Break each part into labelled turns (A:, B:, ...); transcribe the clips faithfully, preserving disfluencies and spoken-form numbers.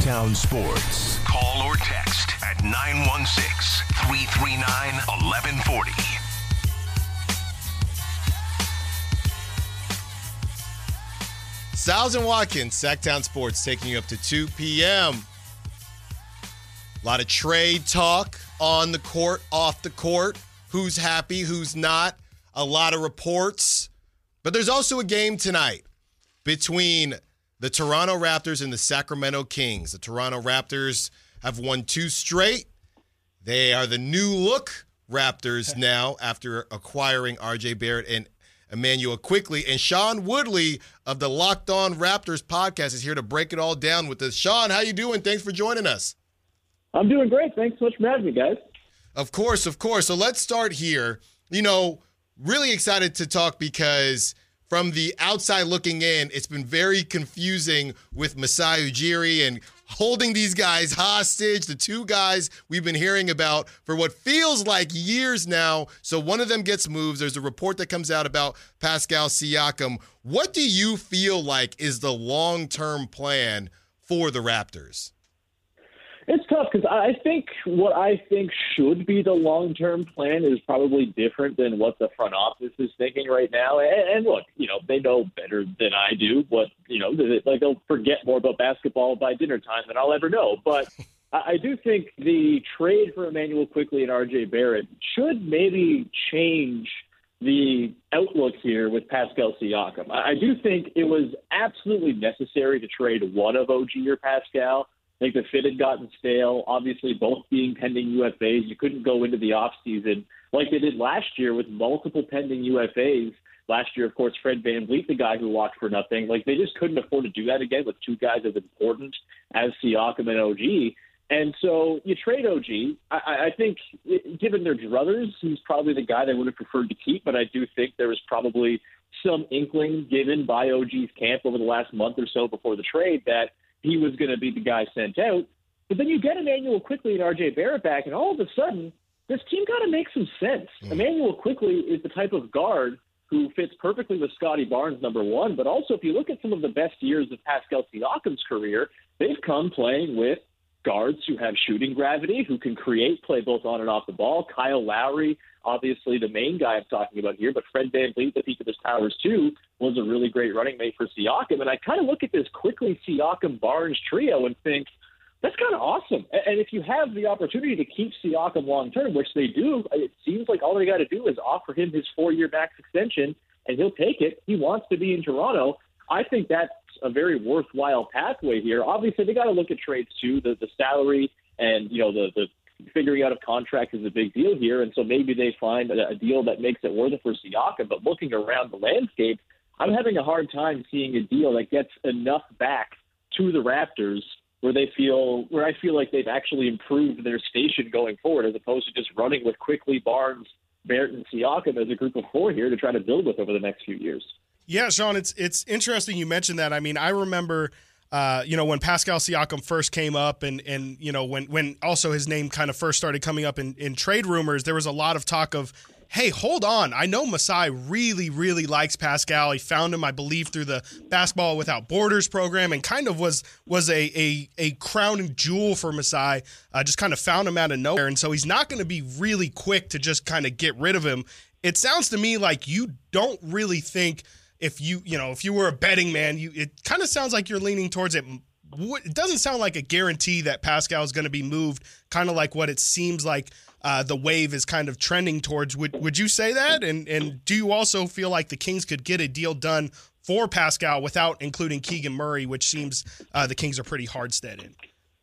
A: Sacktown Sports.
B: Call or text at nine one six, three three nine, one one four zero.
C: Styles and Watkins, Sacktown Sports, taking you up to two p.m. A lot of trade talk on the court, off the court. Who's happy, who's not. A lot of reports. But there's also a game tonight between the Toronto Raptors and the Sacramento Kings. The Toronto Raptors have won two straight. They are the new look Raptors now after acquiring R J Barrett and Emmanuel Quickley. And Sean Woodley of the Locked On Raptors podcast is here to break it all down with us. Sean, how you doing? Thanks for joining us.
D: I'm doing great. Thanks so much for having me, guys.
C: Of course, of course. So let's start here. You know, really excited to talk because from the outside looking in, it's been very confusing with Masai Ujiri and holding these guys hostage, the two guys we've been hearing about for what feels like years now. So one of them gets moved. There's a report that comes out about Pascal Siakam. What do you feel like is the long-term plan for the Raptors?
D: It's tough because I think what I think should be the long-term plan is probably different than what the front office is thinking right now. And, and look, you know, they know better than I do, but, you know, they, like they'll forget more about basketball by dinner time than I'll ever know. But I, I do think the trade for Emmanuel Quickley and R J Barrett should maybe change the outlook here with Pascal Siakam. I, I do think it was absolutely necessary to trade one of O G or Pascal. I think the fit had gotten stale. Obviously, both being pending U F As, you couldn't go into the offseason like they did last year with multiple pending U F As. Last year, of course, Fred VanVleet, the guy who walked for nothing. Like, they just couldn't afford to do that again with two guys as important as Siakam and O G. And so you trade O G. I, I think, given their druthers, he's probably the guy they would have preferred to keep, but I do think there was probably some inkling given by O G's camp over the last month or so before the trade that he was going to be the guy sent out. But then you get Emmanuel Quickley and R J Barrett back, and all of a sudden, this team got to make some sense. Mm. Emmanuel Quickley is the type of guard who fits perfectly with Scotty Barnes, number one. But also, if you look at some of the best years of Pascal Siakam's career, they've come playing with guards who have shooting gravity, who can create, play both on and off the ball. Kyle Lowry, obviously the main guy I'm talking about here, but Fred VanVleet, the peak of his powers too, was a really great running mate for Siakam. And I kind of look at this Quickley Siakam Barnes trio and think, that's kind of awesome. And if you have the opportunity to keep Siakam long-term, which they do, it seems like all they got to do is offer him his four-year max extension, and he'll take it. He wants to be in Toronto. I think that's a very worthwhile pathway here. Obviously, they got to look at trades too. The, the salary and, you know, the, the figuring out a contract is a big deal here, and so maybe they find a, a deal that makes it worth it for Siakam. But looking around the landscape, I'm having a hard time seeing a deal that gets enough back to the Raptors where they feel where I feel like they've actually improved their station going forward, as opposed to just running with Quickley, Barnes, Barrett, and Siakam as a group of four here to try to build with over the next few years.
E: Yeah, Sean, it's it's interesting you mentioned that. I mean, I remember Uh, you know, when Pascal Siakam first came up and, and you know, when when also his name kind of first started coming up in, in trade rumors, there was a lot of talk of, hey, hold on. I know Masai really, really likes Pascal. He found him, I believe, through the Basketball Without Borders program and kind of was was a a, a crowning jewel for Masai. Uh, just kind of found him out of nowhere. And so he's not going to be really quick to just kind of get rid of him. It sounds to me like you don't really think if you, you know, if you were a betting man, you it kind of sounds like you're leaning towards it. It doesn't sound like a guarantee that Pascal is going to be moved, kind of like what it seems like uh, the wave is kind of trending towards. Would would you say that? And and do you also feel like the Kings could get a deal done for Pascal without including Keegan Murray, which seems uh, the Kings are pretty hard set in?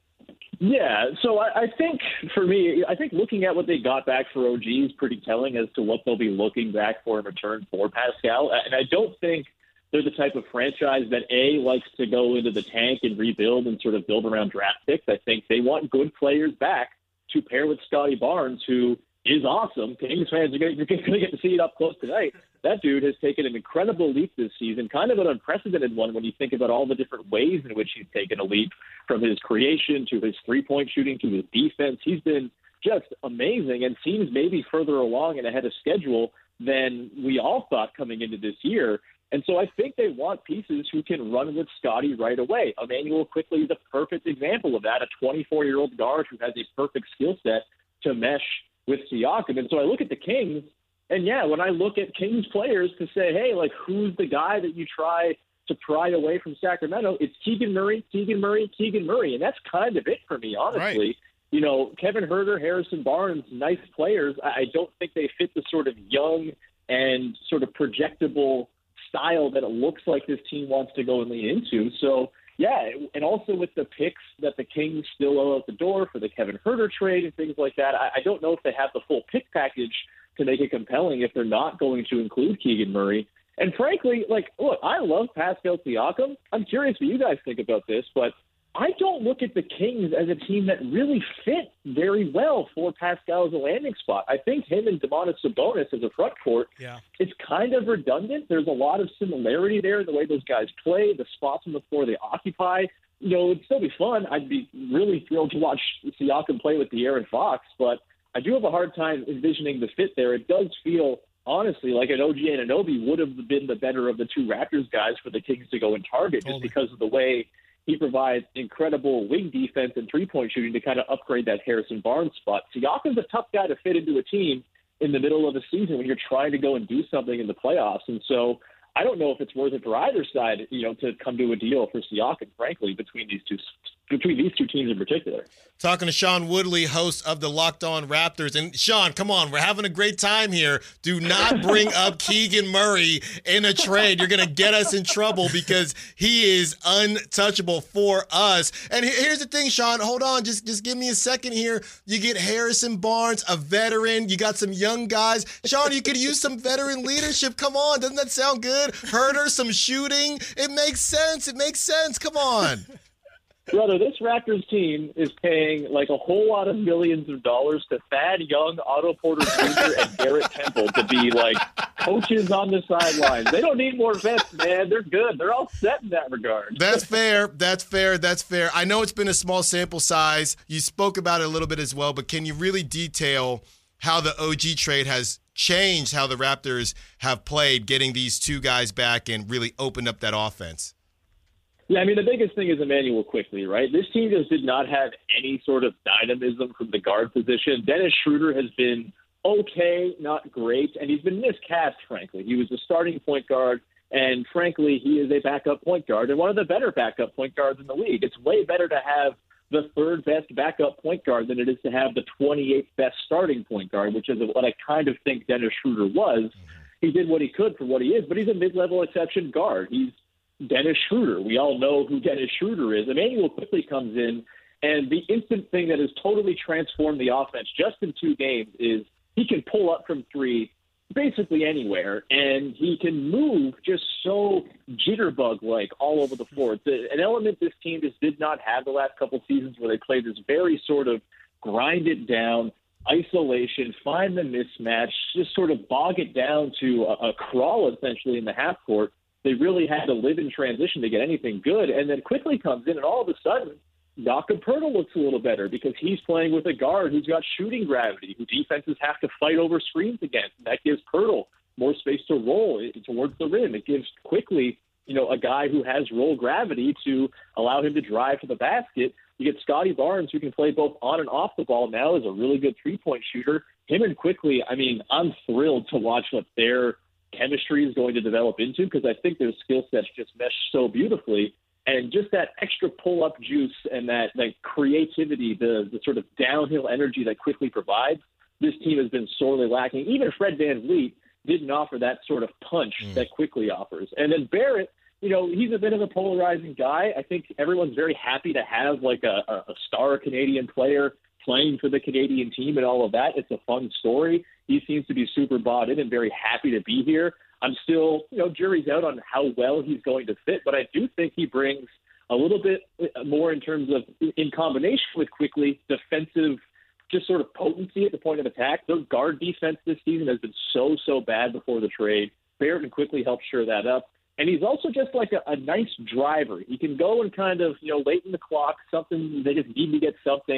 D: Yeah, so I, I think for me, I think looking at what they got back for O G is pretty telling as to what they'll be looking back for in return for Pascal. And I don't think they're the type of franchise that, A, likes to go into the tank and rebuild and sort of build around draft picks. I think they want good players back to pair with Scotty Barnes, who is awesome. Kings fans are going to get to see it up close tonight. That dude has taken an incredible leap this season, kind of an unprecedented one when you think about all the different ways in which he's taken a leap, from his creation to his three-point shooting to his defense. He's been just amazing and seems maybe further along and ahead of schedule than we all thought coming into this year. And so I think they want pieces who can run with Scotty right away. Emmanuel Quickly is a perfect example of that, a twenty-four-year-old guard who has a perfect skill set to mesh with Siakam. And so I look at the Kings, and yeah, when I look at Kings players to say, hey, like, who's the guy that you try to pry away from Sacramento? It's Keegan Murray, Keegan Murray, Keegan Murray. And that's kind of it for me, honestly.
E: Right.
D: You know, Kevin Huerter, Harrison Barnes, nice players. I don't think they fit the sort of young and sort of projectable style that it looks like this team wants to go and lean into. So, yeah, and also with the picks that the Kings still owe out the door for the Kevin Huerter trade and things like that, I, I don't know if they have the full pick package to make it compelling if they're not going to include Keegan Murray. And frankly, like, look, I love Pascal Siakam. I'm curious what you guys think about this, but I don't look at the Kings as a team that really fit very well for Pascal as a landing spot. I think him and Domantas Sabonis as a front court,
E: yeah.
D: it's kind of redundant. There's a lot of similarity there in the way those guys play, the spots on the floor they occupy. You know, it'd still be fun. I'd be really thrilled to watch Siakam play with De'Aaron Fox, but I do have a hard time envisioning the fit there. It does feel, honestly, like an O G Anunoby would have been the better of the two Raptors guys for the Kings to go and target
E: Totally.
D: just because of the way he provides incredible wing defense and three-point shooting to kind of upgrade that Harrison Barnes spot. Siakam's a tough guy to fit into a team in the middle of a season when you're trying to go and do something in the playoffs. And so I don't know if it's worth it for either side, you know, to come to a deal for Siakam, frankly, between these two between these two teams in particular.
C: Talking to Sean Woodley, host of the Locked On Raptors. And Sean, come on, we're having a great time here. Do not bring up Keegan Murray in a trade. You're going to get us in trouble because he is untouchable for us. And here's the thing, Sean, hold on, just, just give me a second here. You get Harrison Barnes, a veteran. You got some young guys. Sean, you could use some veteran leadership. Come on, doesn't that sound good? Herder, some shooting. It makes sense. It makes sense. Come on.
D: Brother, this Raptors team is paying like a whole lot of millions of dollars to Thad Young, Otto Porter Junior, and Garrett Temple to be like coaches on the sidelines. They don't need more vets, man. They're good. They're all set in that regard.
C: That's fair. That's fair. That's fair. I know it's been a small sample size. You spoke about it a little bit as well, but can you really detail how the O G trade has changed how the Raptors have played, getting these two guys back and really opened up that offense?
D: Yeah, I mean, the biggest thing is Emmanuel Quickly, right? This team just did not have any sort of dynamism from the guard position. Dennis Schroeder has been okay, not great, and he's been miscast, frankly. He was the starting point guard, and frankly, he is a backup point guard, and one of the better backup point guards in the league. It's way better to have the third best backup point guard than it is to have the twenty-eighth best starting point guard, which is what I kind of think Dennis Schroeder was. He did what he could for what he is, but he's a mid-level exception guard. He's Dennis Schroeder. We all know who Dennis Schroeder is. Emmanuel Quickly comes in, and the instant thing that has totally transformed the offense just in two games is he can pull up from three basically anywhere, and he can move just so jitterbug-like all over the floor. It's a, an element this team just did not have the last couple seasons, where they played this very sort of grind it down, isolation, find the mismatch, just sort of bog it down to a, a crawl essentially in the half court. They really had to live in transition to get anything good. And then Quickly comes in, and all of a sudden, Jakob Poeltl looks a little better because he's playing with a guard who's got shooting gravity, who defenses have to fight over screens against. And that gives Poeltl more space to roll towards the rim. It gives Quickly, you know, a guy who has roll gravity to allow him to drive to the basket. You get Scotty Barnes, who can play both on and off the ball now, is a really good three-point shooter. Him and Quickly, I mean, I'm thrilled to watch what their chemistry is going to develop into, because I think their skill sets just mesh so beautifully. And just that extra pull-up juice and that, that creativity, the, the sort of downhill energy that Quickly provides, this team has been sorely lacking. Even Fred VanVleet didn't offer that sort of punch mm. that Quickly offers. And then Barrett, you know, he's a bit of a polarizing guy. I think everyone's very happy to have like a, a star Canadian player playing for the Canadian team and all of that. It's a fun story. He seems to be super bought in and very happy to be here. I'm still, you know, jury's out on how well he's going to fit, but I do think he brings a little bit more in terms of, in combination with Quickly, defensive, just sort of potency at the point of attack. Their guard defense this season has been so, so bad before the trade. Barrett and Quickly helped shore that up. And he's also just like a, a nice driver. He can go and kind of, you know, late in the clock, something, they just need to get something,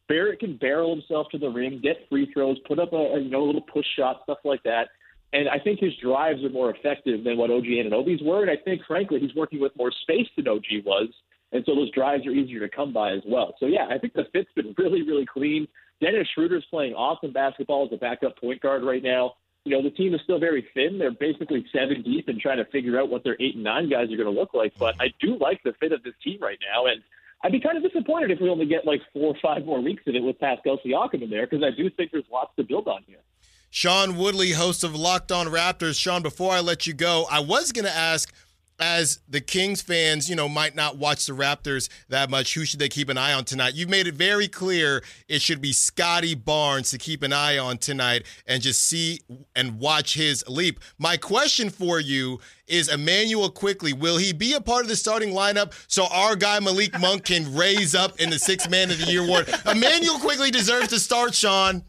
D: Barrett can barrel himself to the rim, get free throws, put up a, a you know a little push shot, stuff like that. And I think his drives are more effective than what O G Anunoby's were. And I think, frankly, he's working with more space than O G was. And so those drives are easier to come by as well. So, yeah, I think the fit's been really, really clean. Dennis Schroeder's playing awesome basketball as a backup point guard right now. You know, the team is still very thin. They're basically seven deep and trying to figure out what their eight and nine guys are going to look like. But I do like the fit of this team right now. And I'd be kind of disappointed if we only get like four or five more weeks of it with Pascal Siakam in there, because I do think there's lots to build on here.
C: Sean Woodley, host of Locked On Raptors. Sean, before I let you go, I was going to ask, as the Kings fans, you know, might not watch the Raptors that much, who should they keep an eye on tonight? You've made it very clear it should be Scotty Barnes to keep an eye on tonight and just see and watch his leap. My question for you is Immanuel Quickley. Will he be a part of the starting lineup so our guy Malik Monk can raise up in the Sixth Man of the Year award? Immanuel Quickley deserves to start, Sean.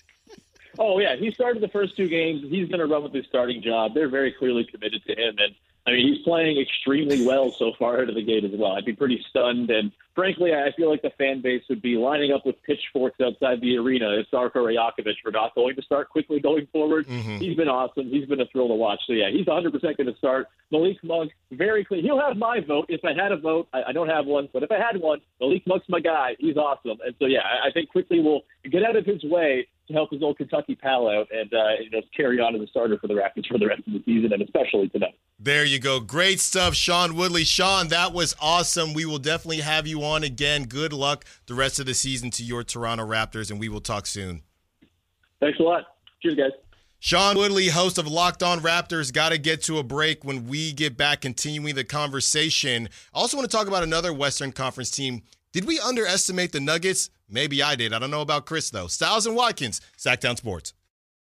D: Oh, yeah. He started the first two games. He's going to run with his starting job. They're very clearly committed to him. And, I mean, he's playing extremely well so far out of the gate as well. I'd be pretty stunned. And, frankly, I feel like the fan base would be lining up with pitchforks outside the arena if Darko Rajakovic were not going to start quickly going forward. Mm-hmm. He's been awesome. He's been a thrill to watch. So, yeah, he's one hundred percent going to start. Malik Monk, very clean. He'll have my vote. If I had a vote, I, I don't have one, but if I had one, Malik Monk's my guy. He's awesome. And so, yeah, I, I think Quickley will get out of his way to help his old Kentucky pal out and uh, you know, carry on as a starter for the Raptors for the rest of the season and especially tonight.
C: There you go. Great stuff, Sean Woodley. Sean, that was awesome. We will definitely have you on again. Good luck the rest of the season to your Toronto Raptors, and we will talk soon.
D: Thanks a lot. Cheers, guys.
C: Sean Woodley, host of Locked On Raptors. Got to get to a break. When we get back, continuing the conversation. I also want to talk about another Western Conference team. Did we underestimate the Nuggets? Maybe I did. I don't know about Chris, though. Styles and Watkins, Sacktown Sports.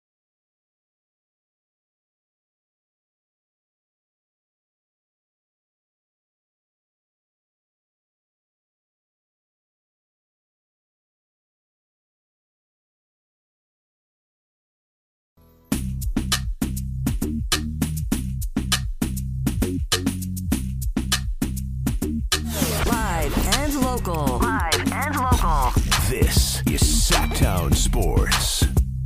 B: Local. Live and local. This is Sacktown Sports.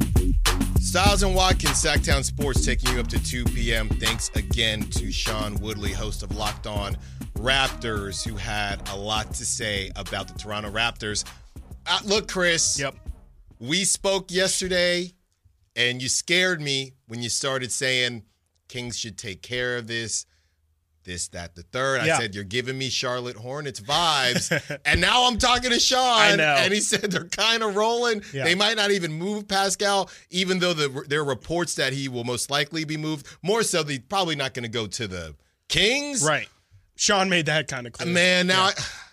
C: Styles and Watkins, Sacktown Sports, taking you up to two p.m. Thanks again to Sean Woodley, host of Locked On Raptors, who had a lot to say about the Toronto Raptors. Uh, look, Chris.
E: Yep.
C: We spoke yesterday, and you scared me when you started saying Kings should take care of this. This, that, the third. I
E: yeah.
C: said, you're giving me Charlotte Hornets vibes. And now I'm talking to Sean.
E: I know.
C: And he said they're kind of rolling.
E: Yeah.
C: They might not even move Pascal, even though the, there are reports that he will most likely be moved. More so, he's probably not going to go to the Kings.
E: Right. Sean made that kind of clear.
C: Man, now
E: yeah.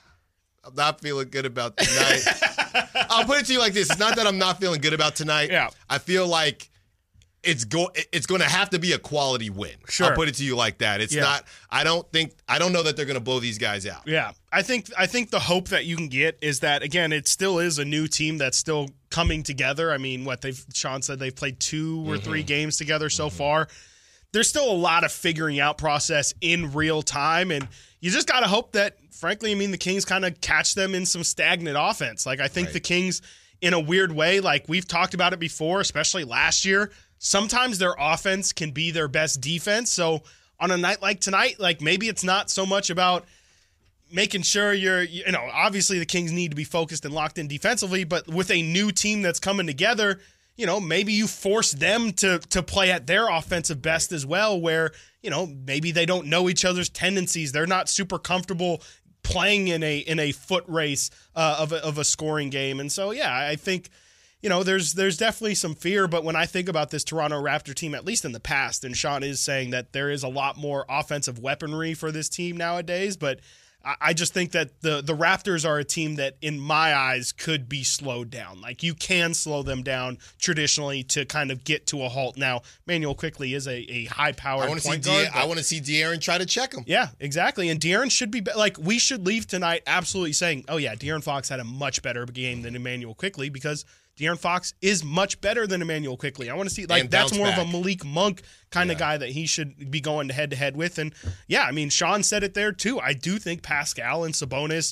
C: I, I'm not feeling good about tonight. I'll put it to you like this. It's not that I'm not feeling good about tonight.
E: Yeah.
C: I feel like It's go. It's going to have to be a quality win.
E: Sure.
C: I'll put it to you like that. It's
E: yeah.
C: not. I don't think. I don't know that they're going to blow these guys out.
E: Yeah, I think. I think the hope that you can get is that again, it still is a new team that's still coming together. I mean, what they've Sean said they've played two or mm-hmm. three games together so mm-hmm. far. There's still a lot of figuring out process in real time, and you just got to hope that, frankly, I mean, the Kings kind of catch them in some stagnant offense. Like I think
C: right.
E: the Kings, in a weird way, like we've talked about it before, especially last year. Sometimes their offense can be their best defense. So on a night like tonight, like maybe it's not so much about making sure you're, you know, obviously the Kings need to be focused and locked in defensively, but with a new team that's coming together, you know, maybe you force them to to play at their offensive best as well, where, you know, maybe they don't know each other's tendencies. They're not super comfortable playing in a in a foot race uh, of a, of a scoring game. And so, yeah, I think, you know, there's there's definitely some fear, but when I think about this Toronto Raptor team, at least in the past, and Sean is saying that there is a lot more offensive weaponry for this team nowadays, but I, I just think that the the Raptors are a team that, in my eyes, could be slowed down. Like, you can slow them down traditionally to kind of get to a halt. Now, Immanuel Quickley is a, a high-powered
C: I want to see.
E: point guard.
C: De- I want to see De'Aaron try to check him.
E: Yeah, exactly. And De'Aaron should be, like, we should leave tonight absolutely saying, oh, yeah, De'Aaron Fox had a much better game than Immanuel Quickley, because De'Aaron Fox is much better than Immanuel Quickley. I want to see, like, that's more back. of a Malik Monk kind yeah. of guy that he should be going head-to-head with. And, yeah, I mean, Sean said it there, too. I do think Pascal and Sabonis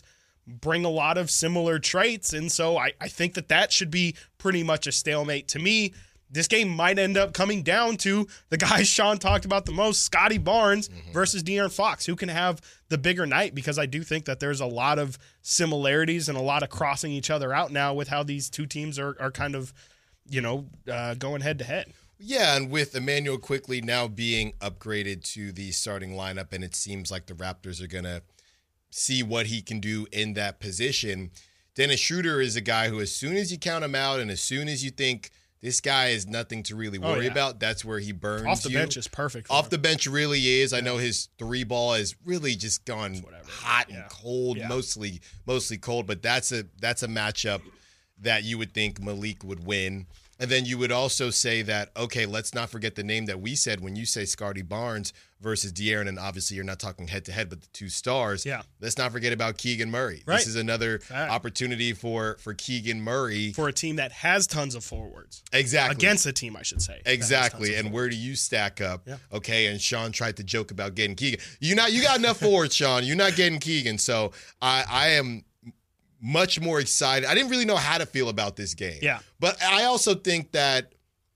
E: bring a lot of similar traits. And so I, I think that that should be pretty much a stalemate. To me, this game might end up coming down to the guys Sean talked about the most, Scotty Barnes mm-hmm. versus De'Aaron Fox, who can have the bigger night, because I do think that there's a lot of similarities and a lot of crossing each other out now with how these two teams are, are kind of, you know, uh, going head to head.
C: Yeah, and with Immanuel Quickley now being upgraded to the starting lineup, and it seems like the Raptors are going to see what he can do in that position, Dennis Schroeder is a guy who, as soon as you count him out and as soon as you think this guy is nothing to really worry oh, yeah. about, that's where he burns you.
E: Off the you. bench is perfect.
C: Off
E: him.
C: the bench really is. I know his three ball has really just gone hot yeah. and cold, yeah. mostly mostly cold, but that's a that's a matchup that you would think Malik would win. And then you would also say that, okay, let's not forget the name that we said when you say Scotty Barnes versus De'Aaron, and obviously you're not talking head-to-head, but the two stars.
E: Yeah.
C: Let's not forget about Keegan Murray.
E: Right.
C: This is another
E: right.
C: opportunity for, for Keegan Murray.
E: For a team that has tons of forwards.
C: Exactly.
E: Against a team, I should say.
C: Exactly. And where do you stack up?
E: Yeah.
C: Okay, and Sean tried to joke about getting Keegan. You not you got enough forwards, Sean. You're not getting Keegan. So I, I am much more excited. I didn't really know how to feel about this game.
E: Yeah.
C: But I also think that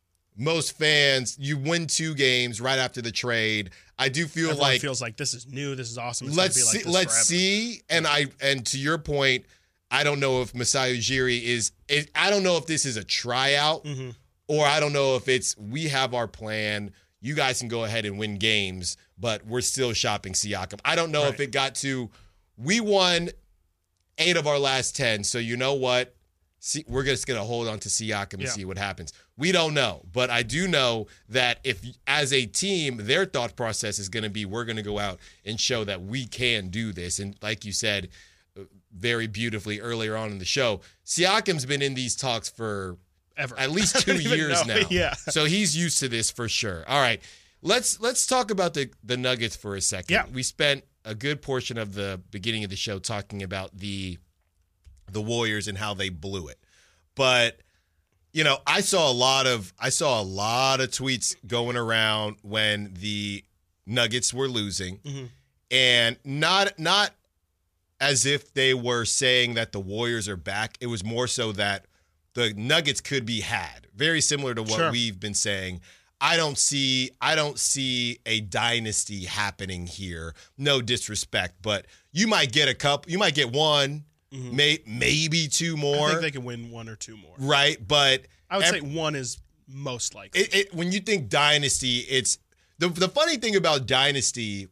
C: most fans, you win two games right after the trade. I do feel
E: Everyone
C: like
E: feels like this is new. This is awesome. It's
C: let's
E: be like
C: see.
E: this
C: Let's
E: forever.
C: see. And I and to your point, I don't know if Masai Ujiri is. It, I don't know if this is a tryout,
E: mm-hmm.
C: or I don't know if it's we have our plan. You guys can go ahead and win games, but we're still shopping Siakam. I don't know
E: right.
C: if it got to we won eight of our last ten, so you know what? See, we're just going to hold on to Siakam and
E: yeah.
C: see what happens. We don't know, but I do know that if, as a team, their thought process is going to be, we're going to go out and show that we can do this. And like you said very beautifully earlier on in the show, Siakam's been in these talks for
E: Ever.
C: at least two years now.
E: yeah.
C: So he's used to this for sure. All right, let's let's talk about the, the Nuggets for a second.
E: Yeah.
C: We spent a good portion of the beginning of the show talking about the the Warriors and how they blew it. But, you know, I saw a lot of I saw a lot of tweets going around when the Nuggets were losing,
E: mm-hmm.
C: and not not as if they were saying that the Warriors are back. It was more so that the Nuggets could be had. Very similar to what
E: sure.
C: we've been saying. I don't see I don't see a dynasty happening here. No disrespect, but you might get a couple. You might get one. Mm-hmm. May, maybe two more.
E: I think they can win one or two more.
C: Right, but
E: I would
C: every,
E: say one is most likely.
C: It, it, when you think dynasty, it's the the funny thing about dynasty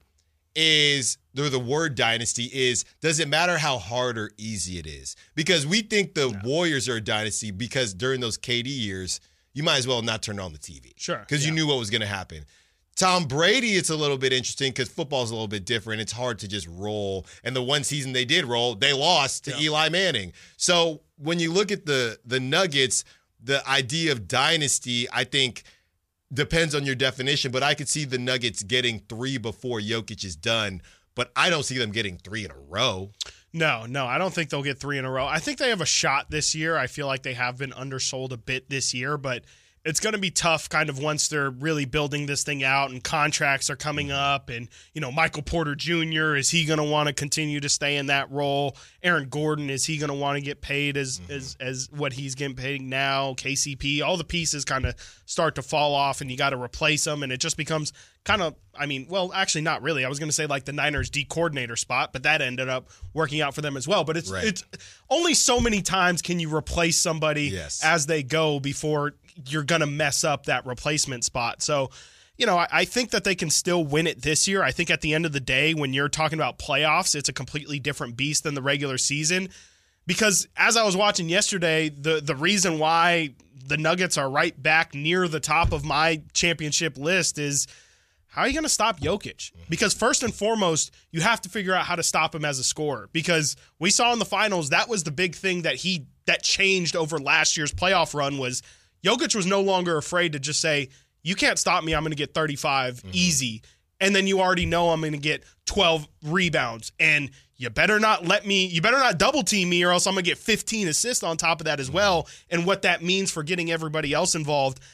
C: is the the word dynasty is does it matter how hard or easy it is? Because we think the
E: yeah.
C: Warriors are a dynasty because during those K D years, you might as well not turn on the T V.
E: Sure,
C: because
E: yeah.
C: you knew what was going to happen. Tom Brady, it's a little bit interesting because football's a little bit different. It's hard to just roll. And the one season they did roll, they lost to
E: yeah.
C: Eli Manning. So when you look at the the Nuggets, the idea of dynasty, I think, depends on your definition. But I could see the Nuggets getting three before Jokic is done. But I don't see them getting three in a row.
E: No, no, I don't think they'll get three in a row. I think they have a shot this year. I feel like they have been undersold a bit this year, but it's going to be tough kind of once they're really building this thing out and contracts are coming up and, you know, Michael Porter Junior, is he going to want to continue to stay in that role? Aaron Gordon, is he going to want to get paid as, mm-hmm. as as what he's getting paid now? K C P, all the pieces kind of start to fall off and you got to replace them, and it just becomes kind of, I mean, well, actually not really. I was going to say like the Niners D coordinator spot, but that ended up working out for them as well. But it's
C: right.
E: it's only so many times can you replace somebody
C: yes.
E: as they go before you're going to mess up that replacement spot. So, you know, I, I think that they can still win it this year. I think at the end of the day, when you're talking about playoffs, it's a completely different beast than the regular season. Because as I was watching yesterday, the the reason why the Nuggets are right back near the top of my championship list is, how are you going to stop Jokic? Because first and foremost, you have to figure out how to stop him as a scorer. Because we saw in the finals, that was the big thing that he that changed over last year's playoff run was Jokic was no longer afraid to just say, you can't stop me, I'm going to get thirty-five mm-hmm. easy. And then you already know I'm going to get twelve rebounds. And you better not let me, you better not double team me or else I'm going to get fifteen assists on top of that as well. And what that means for getting everybody else involved.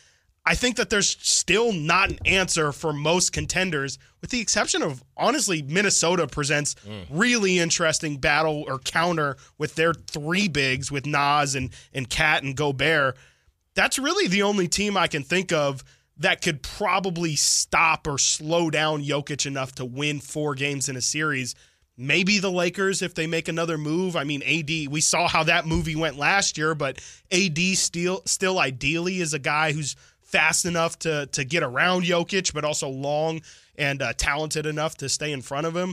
E: I think that there's still not an answer for most contenders, with the exception of, honestly, Minnesota presents mm. really interesting battle or counter with their three bigs with Naz and, and Cat and Gobert. That's really the only team I can think of that could probably stop or slow down Jokic enough to win four games in a series. Maybe the Lakers if they make another move. I mean, A D, we saw how that movie went last year, but A D still, still ideally is a guy who's fast enough to to get around Jokic, but also long and uh, talented enough to stay in front of him.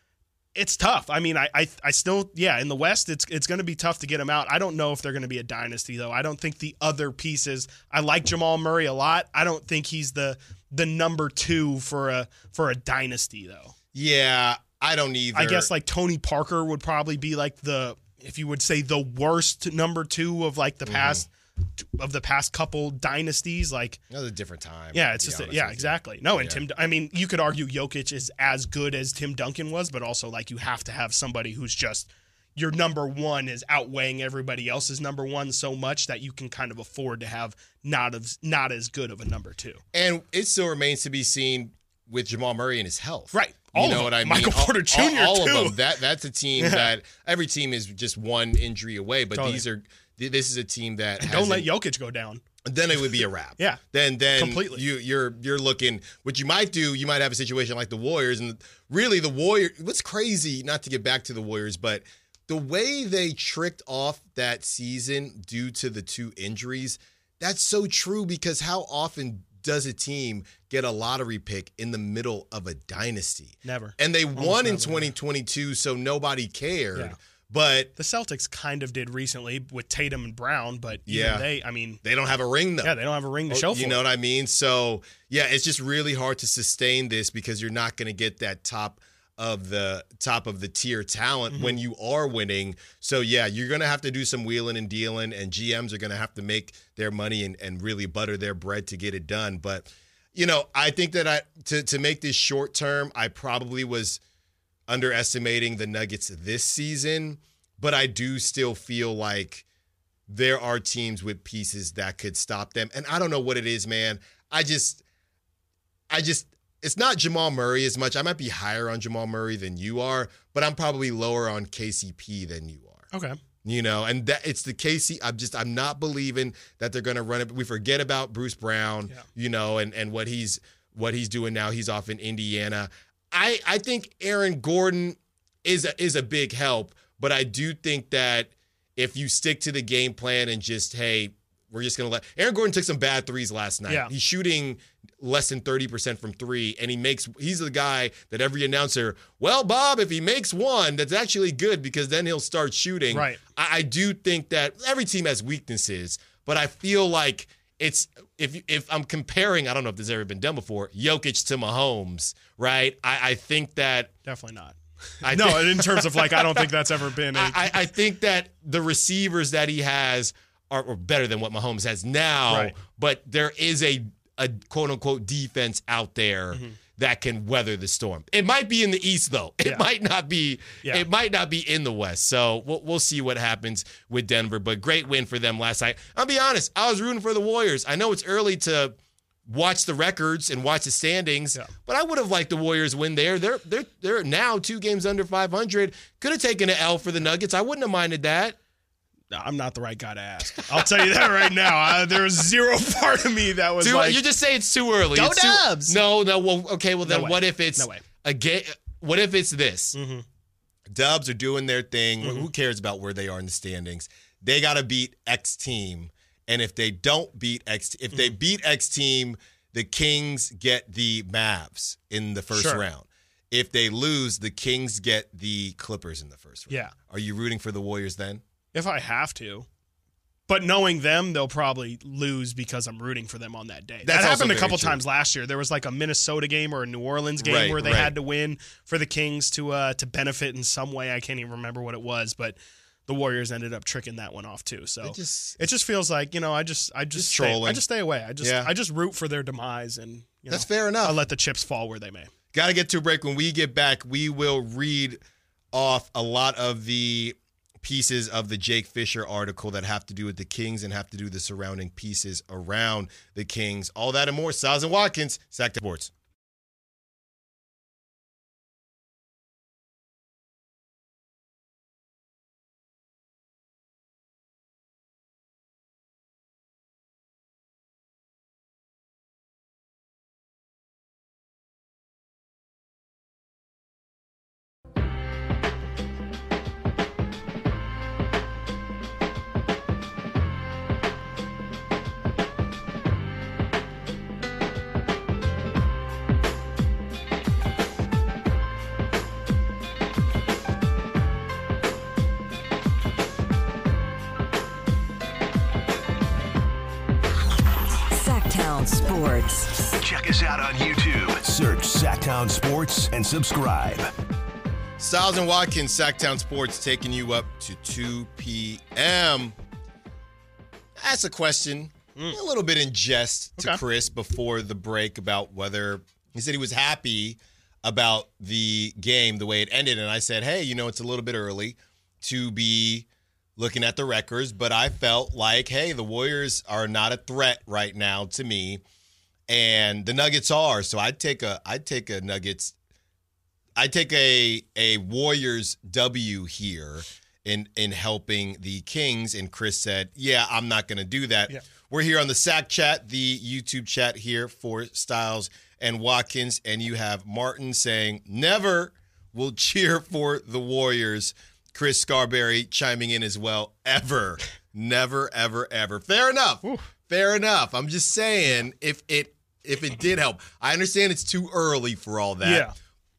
E: It's tough. I mean, I I, I still, yeah, in the West, it's it's going to be tough to get him out. I don't know if they're going to be a dynasty, though. I don't think the other pieces, I like Jamal Murray a lot. I don't think he's the the number two for a for a dynasty, though.
C: Yeah, I don't either.
E: I guess like Tony Parker would probably be like the, if you would say, the worst number two of like the mm-hmm. past of the past couple dynasties. Like,
C: that was a different time.
E: Yeah, it's just a, yeah, exactly. No, and yeah. Tim. I mean, you could argue Jokic is as good as Tim Duncan was, but also like you have to have somebody who's just your number one is outweighing everybody else's number one so much that you can kind of afford to have not of not as good of a number two.
C: And it still remains to be seen with Jamal Murray and his health.
E: Right.
C: You
E: all
C: know
E: of
C: what I mean?
E: Michael Porter
C: all,
E: Junior
C: All, all
E: too.
C: of them. That that's a team
E: yeah.
C: that every team is just one injury away, but
E: totally.
C: these are this is a team that
E: don't let Jokic go down.
C: Then it would be a wrap.
E: yeah.
C: Then then
E: completely.
C: you you're you're looking what you might do, you might have a situation like the Warriors, and really the Warriors, what's crazy, not to get back to the Warriors, but the way they tricked off that season due to the two injuries, that's so true, because how often does a team get a lottery pick in the middle of a dynasty?
E: Never.
C: And they
E: Almost
C: won
E: never,
C: in twenty twenty-two, yeah. so nobody cared.
E: Yeah.
C: But
E: the Celtics kind of did recently with Tatum and Brown, but even
C: yeah,
E: they, I mean,
C: they don't have a ring though.
E: Yeah, they don't have a ring to show for.
C: You know what I mean? So yeah, it's just really hard to sustain this because you're not going to get that top of the top of the tier talent mm-hmm. when you are winning. So yeah, you're going to have to do some wheeling and dealing, and G Ms are going to have to make their money and, and really butter their bread to get it done. But you know, I think that I to to make this short term, I probably was underestimating the Nuggets this season, but I do still feel like there are teams with pieces that could stop them. And I don't know what it is, man. I just, I just, it's not Jamal Murray as much. I might be higher on Jamal Murray than you are, but I'm probably lower on K C P than you are.
E: Okay.
C: You know, and that it's the K C. I'm just, I'm not believing that they're going to run it. We forget about Bruce Brown, yeah. you know, and, and what he's, what he's doing now. He's off in Indiana. I, I think Aaron Gordon is a, is a big help, but I do think that if you stick to the game plan and just, hey, we're just going to let – Aaron Gordon took some bad threes last night.
E: Yeah.
C: He's shooting less than thirty percent from three, and he makes – he's the guy that every announcer, well, Bob, if he makes one, that's actually good because then he'll start shooting.
E: Right.
C: I, I do think that every team has weaknesses, but I feel like it's – if if I'm comparing – I don't know if this has ever been done before – Jokic to Mahomes, right? I, I think that –
E: Definitely not.
C: I
E: no,
C: think,
E: in terms of like, I don't think that's ever been. A-
C: I, I think that the receivers that he has are, are better than what Mahomes has now,
E: right.
C: but there is a, a quote unquote defense out there mm-hmm. that can weather the storm. It might be in the East though. It
E: yeah.
C: might not be.
E: Yeah.
C: It might not be in the West. So we'll, we'll see what happens with Denver. But great win for them last night. I'll be honest. I was rooting for the Warriors. I know it's early to watch the records and watch the standings, yeah. but I would have liked the Warriors win there. They're they're they're now two games under five hundred. Could have taken an L for the Nuggets. I wouldn't have minded that.
E: No, I'm not the right guy to ask. I'll tell you that right now. Uh, there was zero part of me that was
C: too,
E: like,
C: you just say it's too early.
E: Go
C: it's
E: Dubs.
C: Too, no, no. Well, okay. Well, then
E: no
C: what if it's
E: no way.
C: a game? What if it's this?
E: Mm-hmm.
C: Dubs are doing their thing.
E: Mm-hmm.
C: Who cares about where they are in the standings? They got to beat X team, and if they don't beat X, if mm-hmm. they beat X team, the Kings get the Mavs in the first
E: sure.
C: round. If they lose, the Kings get the Clippers in the first round.
E: Yeah.
C: Are you rooting for the Warriors then?
E: If I have to. But knowing them, they'll probably lose because I'm rooting for them on that day.
C: That's
E: that happened a couple
C: true.
E: times last year. There was like a Minnesota game or a New Orleans game
C: right,
E: where they
C: right.
E: had to win for the Kings to uh, to benefit in some way. I can't even remember what it was, but the Warriors ended up tricking that one off too. So
C: it just,
E: it just feels like, you know, I just I just,
C: just
E: stay,
C: trolling.
E: I just stay away. I just
C: yeah.
E: I just root for their demise, and you know,
C: that's fair enough.
E: I'll let the chips fall where they may.
C: Got to get to a break. When we get back, we will read off a lot of the pieces of the Jake Fisher article that have to do with the Kings and have to do with the surrounding pieces around the Kings. All that and more. Styles and Watkins, Sacktown Sports.
B: Sports. Check us out on YouTube. Search Sacktown Sports and subscribe.
C: Styles and Watkins, Sacktown Sports, taking you up to two p.m. Asked a question, mm. a little bit in jest to okay. Chris before the break about whether he said he was happy about the game, the way it ended. And I said, hey, you know, it's a little bit early to be looking at the records, but I felt like, hey, the Warriors are not a threat right now to me, and the Nuggets are. So I'd take a, I'd take a Nuggets, I'd take a a Warriors W here in in helping the Kings. And Chris said, yeah, I'm not going to do that. Yeah. We're here on the Sack Chat, the YouTube chat here for Styles and Watkins, and you have Martin saying, never will cheer for the Warriors. Chris Scarberry chiming in as well. Ever. Never, ever, ever. Fair enough. Ooh. Fair enough. I'm just saying if it if it did help. I understand it's too early for all that.
E: Yeah.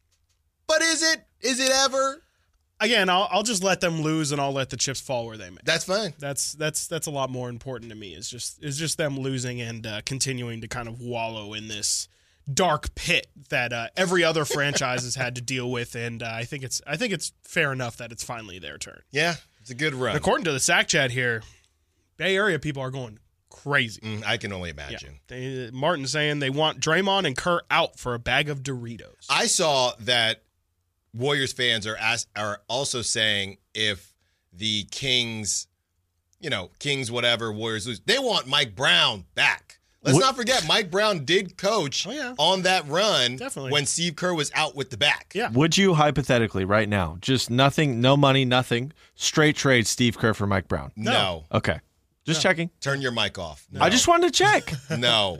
C: But is it? Is it ever?
E: Again, I'll I'll just let them lose and I'll let the chips fall where they may.
C: That's fine.
E: That's that's that's a lot more important to me. It's just it's just them losing and uh, continuing to kind of wallow in this dark pit that uh, every other franchise has had to deal with, and uh, I think it's I think it's fair enough that it's finally their turn.
C: Yeah, it's a good run.
E: According to the Sack Chat here, Bay Area people are going crazy.
C: Mm, I can only imagine.
E: Yeah. They, Martin saying they want Draymond and Kerr out for a bag of Doritos.
C: I saw that Warriors fans are ask, are also saying if the Kings, you know, Kings whatever, Warriors lose, they want Mike Brown back. Let's what? not forget, Mike Brown did coach
E: oh, yeah.
C: on that run
E: Definitely.
C: when Steve Kerr was out with the back.
E: Yeah.
A: Would you hypothetically right now, just nothing, no money, nothing, straight trade Steve Kerr for Mike Brown?
C: No. no.
A: Okay. Just
E: no.
A: checking.
C: Turn your mic off.
A: No. I just wanted to check.
C: No.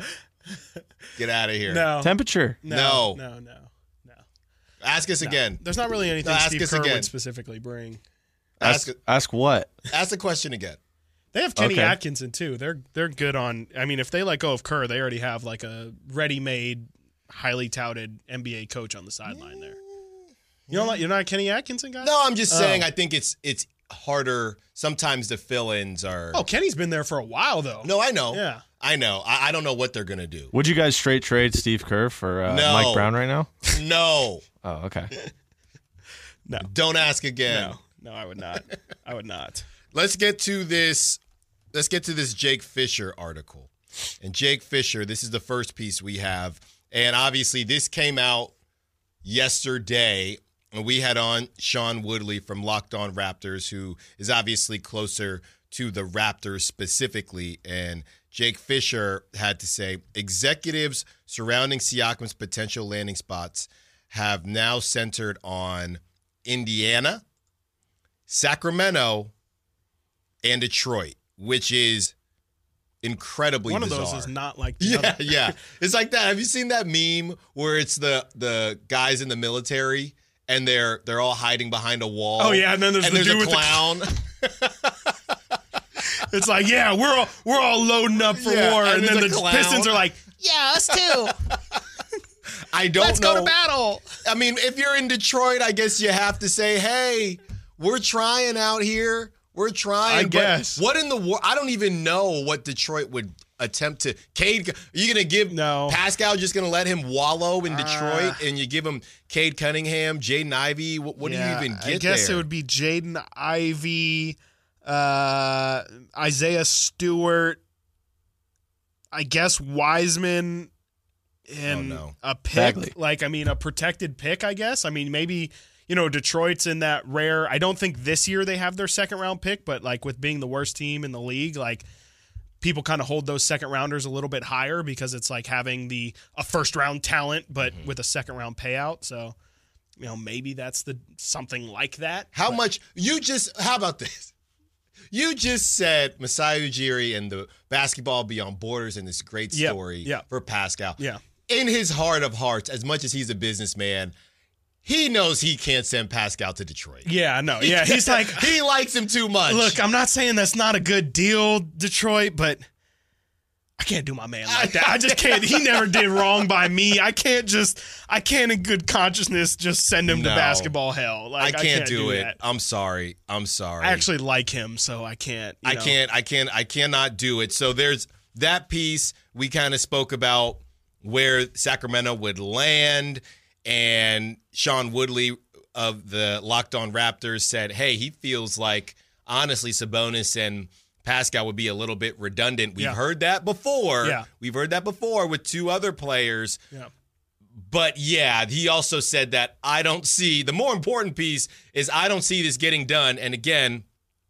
C: Get out of here.
E: No.
A: Temperature.
C: No.
E: No, no, no. no.
C: Ask us
E: no.
C: again.
E: There's not really anything
C: no,
E: Steve Kerr
C: again.
E: would specifically bring.
A: Ask, ask, ask what?
C: Ask the question again.
E: They have Kenny
A: okay.
E: Atkinson too. They're they're good on. I mean, if they let go of Kerr, they already have like a ready-made, highly touted N B A coach on the sideline there. You don't like you're not a Kenny Atkinson guy?
C: No, I'm just
E: oh.
C: saying. I think it's it's harder sometimes. The fill-ins are.
E: Oh, Kenny's been there for a while though.
C: No, I know.
E: Yeah,
C: I know. I, I don't know what they're gonna do.
A: Would you guys straight trade Steve Kerr for uh,
C: no.
A: Mike Brown right now?
C: No.
A: Oh, okay.
E: No.
C: Don't ask again.
E: No, no, I would not. I would not.
C: Let's get to this. Let's get to this Jake Fisher article. And Jake Fisher, this is the first piece we have. And obviously this came out yesterday. And we had on Sean Woodley from Locked On Raptors, who is obviously closer to the Raptors specifically. And Jake Fisher had to say, executives surrounding Siakam's potential landing spots have now centered on Indiana, Sacramento, and Detroit, which is incredibly
E: One
C: bizarre.
E: of those is not like the
C: yeah,
E: other.
C: yeah. It's like that. Have you seen that meme where it's the the guys in the military and they're they're all hiding behind a wall?
E: Oh yeah, and then there's
C: and
E: the
C: there's
E: dude
C: a
E: with
C: clown.
E: The... It's like, yeah, we're all we're all loading up for
C: Yeah,
E: war,
C: and
E: and, then
C: there's
E: the
C: a clown.
E: Pistons are like, yeah, us too.
C: I don't
E: Let's
C: know.
E: go to battle.
C: I mean, if you're in Detroit, I guess you have to say, hey, we're trying out here. We're trying.
E: I
C: but
E: guess.
C: What in the world? I don't even know what Detroit would attempt to. Cade, are you going to give
E: no.
C: Pascal just going to let him wallow in Detroit uh, and you give him Cade Cunningham, Jaden Ivey? What, what
E: yeah,
C: do you even get
E: I guess
C: there?
E: it would be Jaden Ivey, uh, Isaiah Stewart, I guess Wiseman, and
C: oh, no.
E: a pick.
A: Bagley.
E: Like, I mean, a protected pick, I guess. I mean, maybe you know, Detroit's in that rare. I don't think this year they have their second round pick, but like with being the worst team in the league, like people kind of hold those second rounders a little bit higher because it's like having the a first round talent, but mm-hmm. with a second round payout. So, you know, maybe that's the something like that.
C: How
E: but.
C: much you just? How about this? You just said Masai Ujiri and the Basketball Beyond Borders and this great story
E: yep, yep.
C: for Pascal.
E: Yeah.
C: In his heart of hearts, as much as he's a businessman, he knows he can't send Pascal to Detroit.
E: Yeah, no. Yeah, he's like
C: he likes him too much.
E: Look, I'm not saying that's not a good deal, Detroit, but I can't do my man like that. I just can't. He never did wrong by me. I can't just, I can't in good consciousness just send him
C: no,
E: to basketball hell. Like,
C: I, can't
E: I can't
C: do,
E: do
C: it.
E: That.
C: I'm sorry. I'm sorry.
E: I actually like him, so I can't. You
C: I
E: know.
C: can't. I can't. I cannot do it. So there's that piece. We kind of spoke about where Sacramento would land, and Sean Woodley of the Locked On Raptors said, hey, he feels like, honestly, Sabonis and Pascal would be a little bit redundant. We've
E: yeah.
C: heard that before.
E: Yeah.
C: We've heard that before with two other players.
E: Yeah.
C: But, yeah, he also said that I don't see – the more important piece is I don't see this getting done. And, again,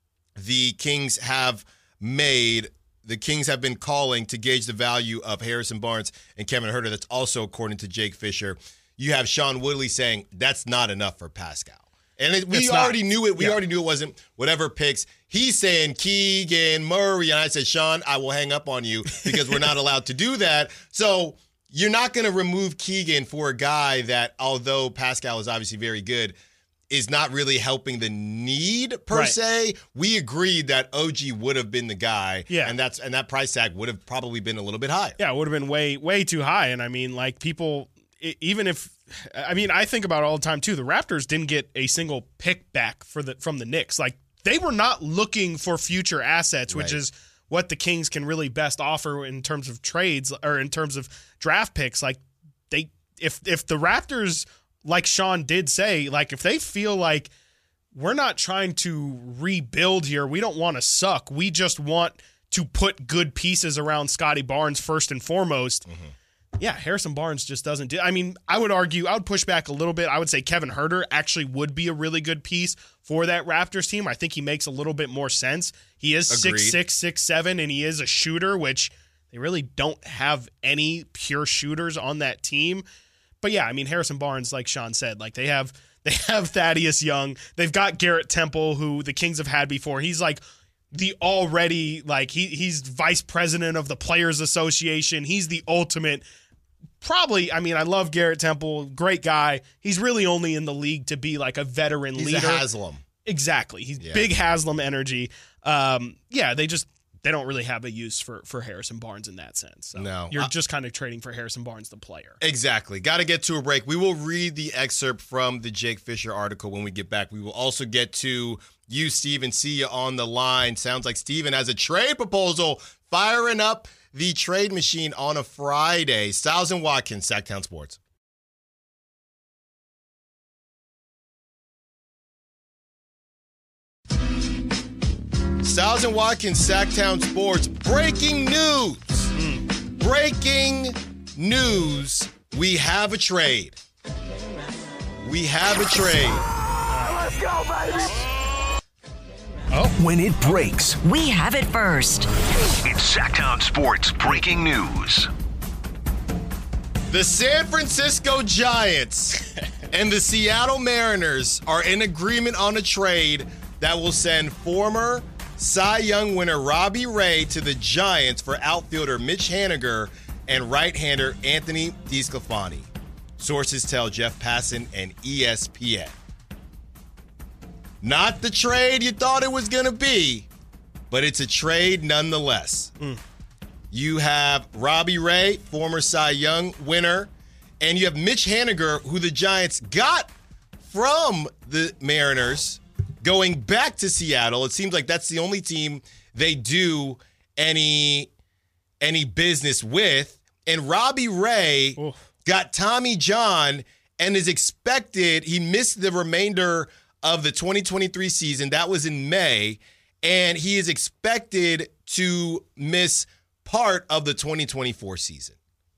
C: the Kings have made – the Kings have been calling to gauge the value of Harrison Barnes and Kevin Huerter. That's also according to Jake Fisher. You have Sean Woodley saying that's not enough for Pascal. And it, we
E: it's
C: already
E: not.
C: knew it. We
E: yeah.
C: already knew it wasn't whatever picks. He's saying Keegan Murray. And I said, Sean, I will hang up on you because we're not allowed to do that. So you're not going to remove Keegan for a guy that, although Pascal is obviously very good, is not really helping the need per
E: right.
C: se. We agreed that O G would have been the guy.
E: Yeah.
C: And that's and that price tag would have probably been a little bit higher.
E: Yeah, it would have been way, way too high. And I mean, like people, even if, I mean, I think about it all the time too. The Raptors didn't get a single pick back for the from the Knicks. Like they were not looking for future assets, which
C: right.
E: is what the Kings can really best offer in terms of trades or in terms of draft picks. Like they, if if the Raptors, like Sean did say, like if they feel like we're not trying to rebuild here, we don't want to suck. We just want to put good pieces around Scotty Barnes first and foremost. Mm-hmm. Yeah, Harrison Barnes just doesn't do. I mean, I would argue, I would push back a little bit. I would say Kevin Huerter actually would be a really good piece for that Raptors team. I think he makes a little bit more sense. He is six six, six seven, and he is a shooter, which they really don't have any pure shooters on that team. But yeah, I mean, Harrison Barnes, like Sean said, like they have they have Thaddeus Young. They've got Garrett Temple, who the Kings have had before. He's like the already, like he he's vice president of the Players Association. He's the ultimate. Probably, I mean, I love Garrett Temple, great guy. He's really only in the league to be like a veteran
C: He's
E: leader.
C: He's a Haslam.
E: Exactly. He's
C: yeah.
E: big Haslam energy. Um, yeah, they just they don't really have a use for for Harrison Barnes in that sense. So
C: no.
E: You're
C: I,
E: just kind of trading for Harrison Barnes, the player.
C: Exactly. Got to get to a break. We will read the excerpt from the Jake Fisher article when we get back. We will also get to you, Steven. See you on the line. Sounds like Steven has a trade proposal firing up the trade machine on a Friday. Styles and Watkins, Sacktown Sports. Styles and Watkins, Sacktown Sports. Breaking news. Mm. Breaking news. We have a trade. We have a trade.
B: Let's go, baby.
E: Oh.
B: When it breaks,
F: we have it first.
B: It's Sacktown Sports Breaking News.
C: The San Francisco Giants and the Seattle Mariners are in agreement on a trade that will send former Cy Young winner Robbie Ray to the Giants for outfielder Mitch Haniger and right-hander Anthony DeSclafani. Sources tell Jeff Passan and E S P N. Not the trade you thought it was going to be, but it's a trade nonetheless. Mm. You have Robbie Ray, former Cy Young winner, and you have Mitch Haniger, who the Giants got from the Mariners, going back to Seattle. It seems like that's the only team they do any, any business with. And Robbie Ray Oof. got Tommy John and is expected, he missed the remainder of the twenty twenty-three season. That was in May. And he is expected to miss part of the twenty twenty-four season.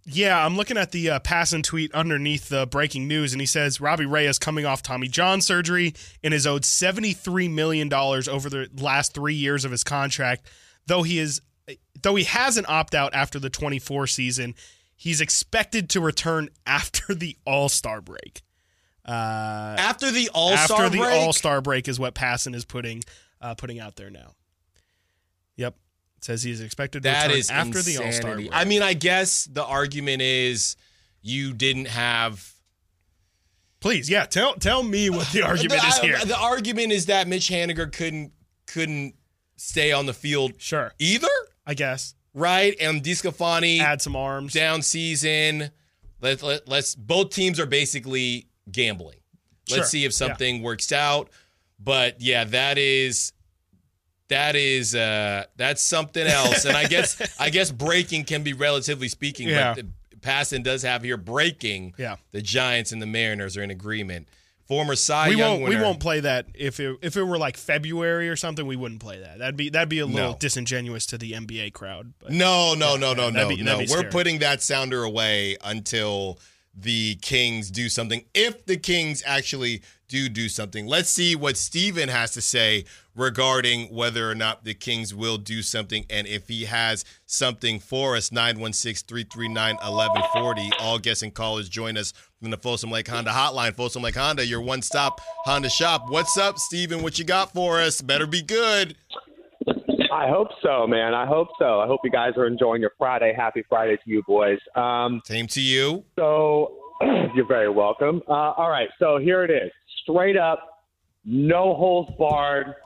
E: Yeah, I'm looking at the uh, Passan tweet underneath the breaking news, and he says Robbie Ray is coming off Tommy John surgery and is owed seventy-three million dollars over the last three years of his contract. Though he is, though he has an opt-out after the twenty-four season, he's expected to return after the All-Star break. Uh,
C: after the All-Star
E: after
C: break?
E: the All-Star break is what Passan is putting uh, putting out there now. Yep. Says he's expected to
C: that
E: return
C: is
E: after
C: insanity.
E: the All-Star break.
C: I mean, I guess the argument is you didn't have.
E: Please, yeah, tell tell me what the argument
C: the,
E: is here.
C: The argument is that Mitch Haniger couldn't couldn't stay on the field.
E: Sure,
C: either.
E: I guess.
C: Right, and DeSclafani
E: add some arms
C: down season. Let, let let's both teams are basically gambling. Let's
E: sure.
C: see if something
E: yeah.
C: works out. But yeah, that is. That is uh, that's something else, and I guess I guess breaking can be relatively speaking,
E: yeah.
C: but the Passan does have here breaking.
E: Yeah.
C: The Giants and the Mariners are in agreement. Former Cy
E: we
C: Young
E: won't
C: winner.
E: we won't play that if it if it were like February or something. We wouldn't play that. That'd be that'd be a little
C: No.
E: disingenuous to the N B A crowd. But
C: No, no, no, no,
E: that'd
C: no,
E: be-
C: no.
E: that'd be
C: We're
E: scary.
C: putting that sounder away until the Kings do something. If the Kings actually do do something, let's see what Steven has to say regarding whether or not the Kings will do something, and if he has something for us. Nine one six, three three nine, one one four zero. All guests and callers join us from the Folsom Lake Honda hotline. Folsom Lake Honda, your one-stop Honda shop. What's up, Steven? What you got for us? Better be good.
F: I hope so, man. I hope so. I hope you guys are enjoying your Friday. Happy Friday to you, boys. Um,
C: Same to you.
F: So you're very welcome. Uh, all right, so here it is. Straight up, no holds barred.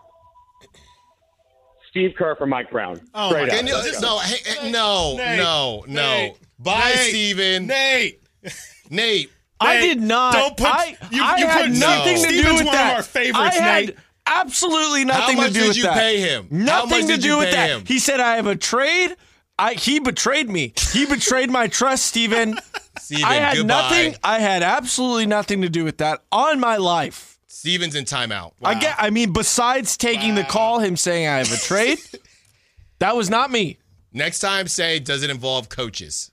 F: Steve Kerr for Mike Brown.
E: Oh,
F: Straight
E: my
F: up.
C: And you- no, hey, hey, no,
E: Nate,
C: no, no.
E: Nate,
C: Bye,
E: Nate,
C: Steven.
E: Nate.
C: Nate.
A: I
E: Nate,
A: did not.
E: Don't put.
A: I,
E: you,
A: I
E: you
A: had
E: put
A: nothing to
E: Steven's
A: do with
E: one
A: that.
E: of our favorites,
A: I had
E: Nate.
A: absolutely
C: How
A: nothing
C: much
A: to do
C: did
A: with
C: you
A: that.
C: pay him? How
A: Nothing
C: much
A: to
C: did
A: do
C: you
A: with
C: pay
A: that.
C: him?
A: He said I have a trade. I he betrayed me. He betrayed my trust, Steven.
C: Steven,
A: I had
C: goodbye.
A: nothing. I had absolutely nothing to do with that on my life.
C: Steven's in timeout.
A: I get. I mean, besides taking the call, him saying I have a trade, that was not me.
C: Next time, say, does it involve coaches?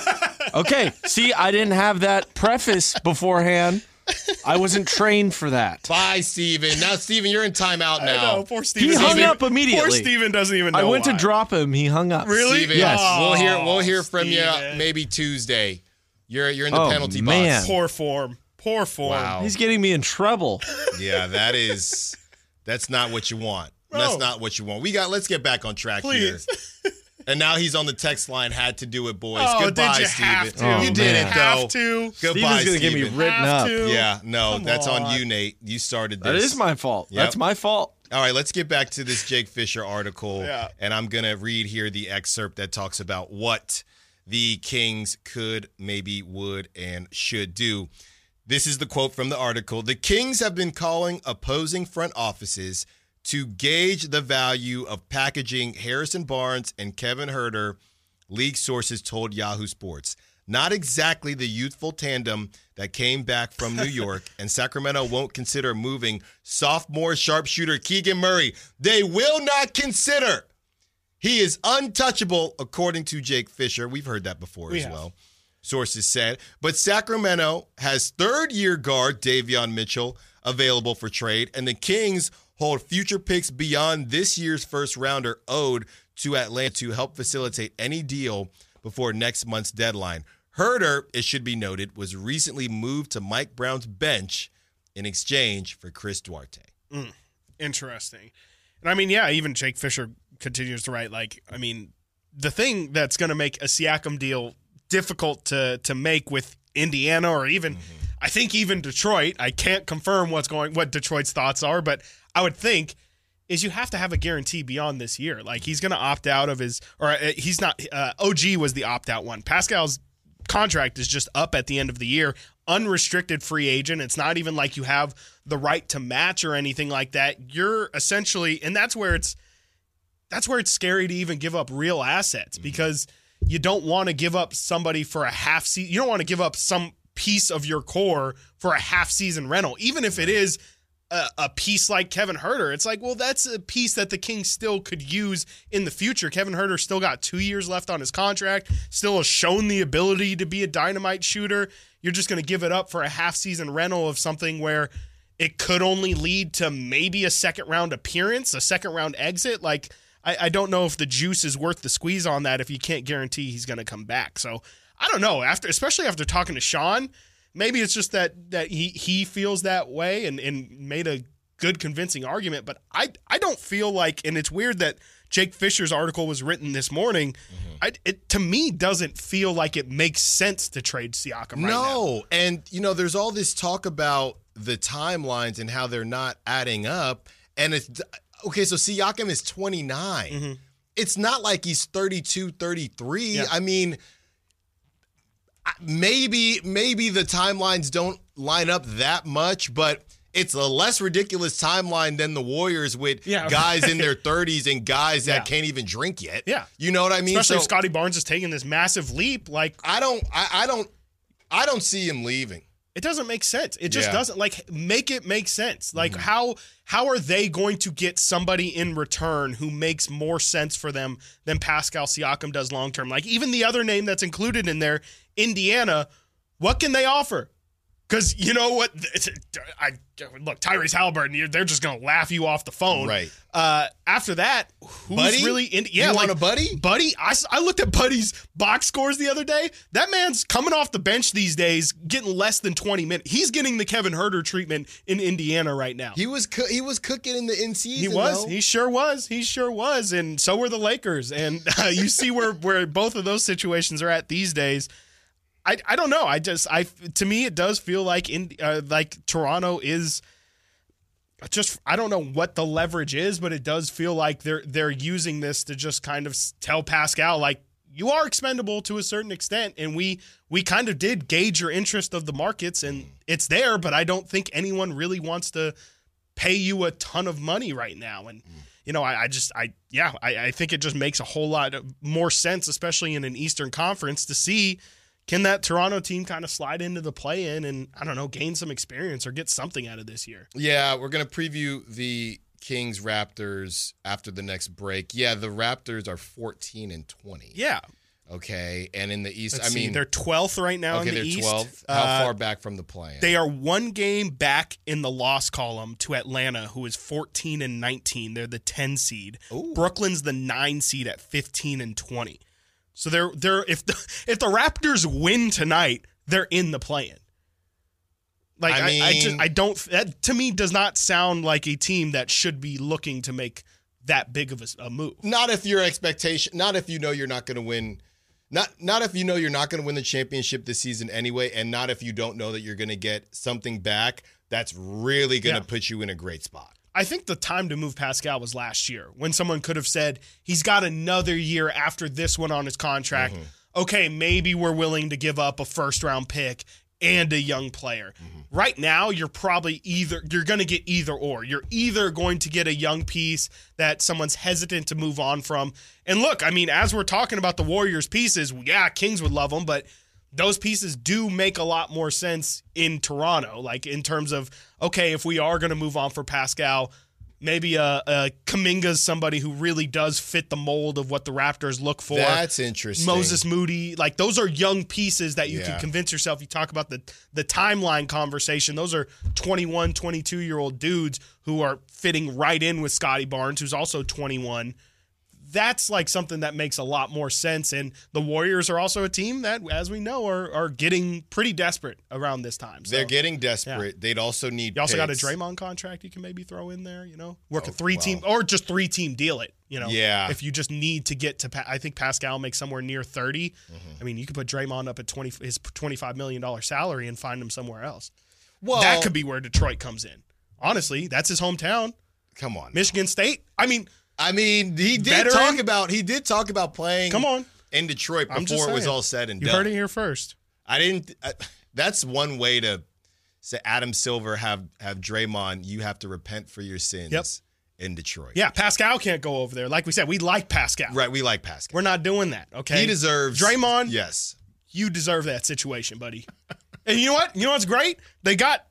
A: Okay. See, I didn't have that preface beforehand. I wasn't trained for that.
C: Bye, Steven. Now, Steven, you're in timeout
E: I
C: now.
E: know, poor Steven.
A: He hung
E: Steven-
A: up immediately.
E: Poor Steven doesn't even know
A: I went
E: why.
A: to drop him. He hung up.
E: Really?
C: Steven,
A: Yes.
C: we'll hear. We'll
E: Oh,
C: hear from you
E: Steven.
C: maybe Tuesday. You're you're in the
A: Oh,
C: penalty
A: man.
C: box.
E: Poor form. Poor form.
C: Wow.
A: He's getting me in trouble.
C: Yeah, that is. That's not what you want. That's
E: No.
C: not what you want. We got. Let's get back on track
E: Please.
C: here. And now he's on the text line. Had to do it, boys.
E: Oh,
C: Goodbye,
E: did you
C: Steven.
E: have to?
A: Oh,
C: you did
A: man.
C: it though.
E: Have to.
C: Goodbye,
A: Steven's gonna get me
C: Steven.
A: written
E: Have
A: up.
E: to.
C: Yeah, no,
E: Come
C: that's on.
E: on.
C: you, Nate. You started this.
A: That is my fault.
C: Yep.
A: That's my fault.
C: All right, let's get back to this Jake Fisher article.
E: Yeah.
C: And I'm going to read here the excerpt that talks about what the Kings could, maybe would, and should do. This is the quote from the article. The Kings have been calling opposing front offices to gauge the value of packaging Harrison Barnes and Kevin Huerter, league sources told Yahoo Sports. Not exactly the youthful tandem that came back from New York, and Sacramento won't consider moving sophomore sharpshooter Keegan Murray. They will not consider. He is untouchable, according to Jake Fisher. We've heard that before
E: We
C: as
E: have.
C: well. Sources said. But Sacramento has third-year guard Davion Mitchell available for trade, and the Kings hold future picks beyond this year's first-rounder owed to Atlanta to help facilitate any deal before next month's deadline. Huerter, it should be noted, was recently moved to Mike Brown's bench in exchange for Chris Duarte.
E: Mm, interesting. And I mean, yeah, even Jake Fisher continues to write, like, I mean, the thing that's going to make a Siakam deal difficult to to make with Indiana or even, mm-hmm. I think even Detroit, I can't confirm what's going, what Detroit's thoughts are, but I would think is you have to have a guarantee beyond this year. Like he's going to opt out of his, or uh, he's not, uh, O G was the opt out one. Pascal's contract is just up at the end of the year, unrestricted free agent. It's not even like you have the right to match or anything like that. You're essentially, and that's where it's, that's where it's scary to even give up real assets because you don't want to give up somebody for a half season. You don't want to give up some piece of your core for a half season rental, even if it is a, a piece like Kevin Huerter. It's like, well, that's a piece that the Kings still could use in the future. Kevin Huerter still got two years left on his contract, still has shown the ability to be a dynamite shooter. You're just going to give it up for a half-season rental of something where it could only lead to maybe a second-round appearance, a second-round exit. Like, I, I don't know if the juice is worth the squeeze on that if you can't guarantee he's going to come back. So, I don't know. After, especially after talking to Sean, maybe it's just that that he he feels that way and, and made a good convincing argument. But I I don't feel like, and it's weird that Jake Fisher's article was written this morning. Mm-hmm. I, it to me doesn't feel like it makes sense to trade Siakam right now.
C: No, and you know, there's all this talk about the timelines and how they're not adding up. And it's okay. So Siakam is twenty-nine. Mm-hmm. It's not like he's thirty-two, thirty-three.
E: Yeah.
C: I mean, maybe maybe the timelines don't line up that much, but it's a less ridiculous timeline than the Warriors with
E: yeah.
C: guys in their thirties and guys that
E: yeah.
C: can't even drink yet.
E: Yeah,
C: you know what I mean.
E: Especially
C: so,
E: if Scotty Barnes is taking this massive leap. Like
C: I don't, I, I don't, I don't see him leaving.
E: It doesn't make sense. It just
C: yeah.
E: doesn't. Like, make it make sense. Like, mm-hmm. how how are they going to get somebody in return who makes more sense for them than Pascal Siakam does long term? Like, even the other name that's included in there, Indiana, what can they offer? Because you know what? I look, Tyrese Halliburton, they're just going to laugh you off the phone.
C: Right.
E: Uh, after that, who's
C: Buddy?
E: really in? Yeah,
C: you
E: like,
C: want a Buddy?
E: Buddy, I, I looked at Buddy's box scores the other day. That man's coming off the bench these days, getting less than twenty minutes. He's getting the Kevin Huerter treatment in Indiana right now.
C: He was co- he was cooking in the in season.
E: He was.
C: Though.
E: He sure was. He sure was. And so were the Lakers. And uh, you see where where both of those situations are at these days. I, I don't know. I just I to me it does feel like in uh, like Toronto is just I don't know what the leverage is, but it does feel like they're they're using this to just kind of tell Pascal, like, you are expendable to a certain extent, and we we kind of did gauge your interest of the markets, and it's there, but I don't think anyone really wants to pay you a ton of money right now. And you know, I, I just I yeah I, I think it just makes a whole lot more sense, especially in an Eastern Conference, to see. Can that Toronto team kind of slide into the play-in and, I don't know, gain some experience or get something out of this year?
C: Yeah, we're going to preview the Kings Raptors after the next break. Yeah, the Raptors are fourteen and twenty.
E: Yeah.
C: Okay, and in the East,
E: Let's
C: I
E: see,
C: mean,
E: they're twelfth right now
C: okay,
E: in the
C: they're
E: East.
C: twelfth. How
E: uh,
C: far back from the play-in?
E: They are one game back in the loss column to Atlanta, who is fourteen and nineteen. They're the ten seed.
C: Ooh.
E: Brooklyn's the nine seed at fifteen and twenty. So they're they're if the if the Raptors win tonight, they're in the play-in. Like
C: I,
E: I,
C: mean,
E: I just I don't that to me does not sound like a team that should be looking to make that big of a, a move.
C: Not if your expectation, not if you know you're not going to win, not not if you know you're not going to win the championship this season anyway, and not if you don't know that you're going to get something back that's really going to
E: Yeah.
C: put you in a great spot.
E: I think the time to move Pascal was last year when someone could have said he's got another year after this one on his contract. Mm-hmm. Okay, maybe we're willing to give up a first round pick and a young player. Mm-hmm. Right now, you're probably either you're going to get either or. You're either going to get a young piece that someone's hesitant to move on from. And look, I mean, as we're talking about the Warriors pieces, yeah, Kings would love them, but those pieces do make a lot more sense in Toronto, like in terms of, okay, if we are going to move on for Pascal, maybe a, a Kuminga's somebody who really does fit the mold of what the Raptors look for.
C: That's interesting.
E: Moses Moody, like those are young pieces that you
C: Yeah.
E: can convince yourself. You talk about the the timeline conversation. Those are twenty-one, twenty-two-year-old dudes who are fitting right in with Scotty Barnes, who's also twenty-one. That's like something that makes a lot more sense. And the Warriors are also a team that, as we know, are are getting pretty desperate around this time. So,
C: They're getting desperate. Yeah. They'd also need
E: You also
C: picks.
E: got a Draymond contract you can maybe throw in there, you know? Work
C: oh,
E: a three-team
C: well.
E: or just three-team deal it, you know?
C: Yeah.
E: If you just need to get to – I think Pascal makes somewhere near thirty.
C: Mm-hmm.
E: I mean, you could put Draymond up at twenty his twenty-five million dollars salary and find him somewhere else.
C: Well,
E: that could be where Detroit comes in. Honestly, that's his hometown.
C: Come on.
E: Michigan State. I mean –
C: I mean, he did
E: Veteran?
C: talk about he did talk about playing.
E: Come on.
C: In Detroit
E: I'm just
C: before it was
E: saying.
C: all said and
E: you
C: done.
E: heard it here first.
C: I didn't. I, that's one way to say Adam Silver have have Draymond. You have to repent for your sins
E: Yep.
C: in Detroit.
E: Yeah, Pascal can't go over there. Like we said, we like Pascal.
C: Right. We like Pascal.
E: We're not doing that, okay?
C: He deserves
E: Draymond.
C: Yes.
E: You deserve that situation, buddy. And you know what? You know what's great? They got